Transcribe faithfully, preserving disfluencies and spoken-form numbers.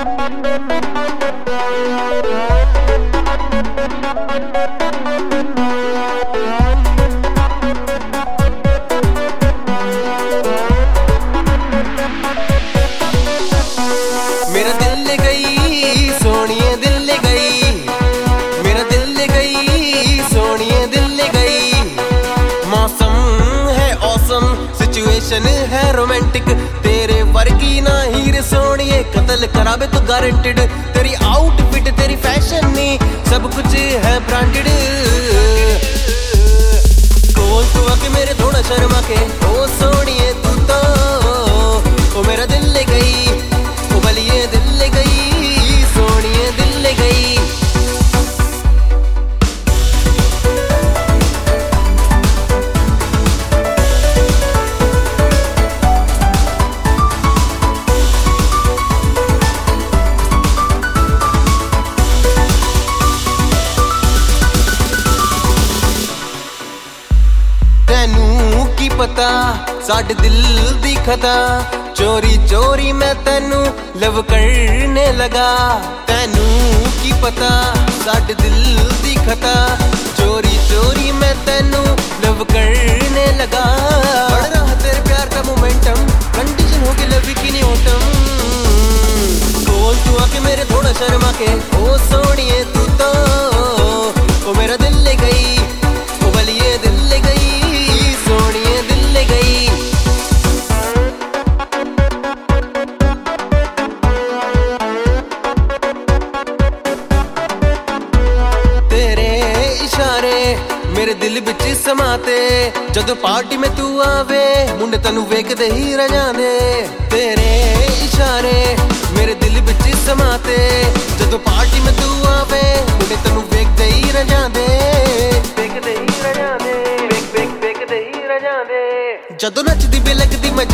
मेरा दिल ले गई सोनिए, दिल ले गई, मेरा दिल ले गई सोनिए, दिल ले गई। मौसम है ऑसम, सिचुएशन है रोमांटिक, तेरे वर्गी ना हीर सोनिए, कत्ल करावे तो गारंटेड। तेरी आउटफिट तेरी फैशन नी सब कुछ है ब्रांडेड। कोल तू आके मेरे थोड़ा शर्मा के, ओ सोनिए तू तो ओ मेरा दिल ले गई, ओ बलिए दिल ले गई सोनिए, दिल ले गई। तैनू की पता साढ़े दिल दी खता, चोरी चोरी मैं तैनू लव करने लगा। तैनू की पता साढ़े दिल दी खता, चोरी चोरी मैं तैनू लव करने लगा। बढ़ रहा तेरे प्यार का मोमेंटम, कंडीशन हो गई लव की नहीं ऑटम। बोल तू आके मेरे थोड़ा शर्मा के, ओ सोनिए तू तो ओ मेरा दिल ले गई, ओ बलिए दिल ले गई सोनिए, दिल ले गई। मेरे दिल बिच समाते, जदों पार्टी में तू आवे मुंडे तैनू वेखदे ही रह जांदे। तेरे इशारे मेरे दिल बिच समाते, जदों पार्टी में तू आवे मुंडे तैनू वेखदे ही रह जांदे, वेखदे ही रह जांदे, वेख वेख वेखदे ही रह जांदे। जदों नचदी बे लगदी मैं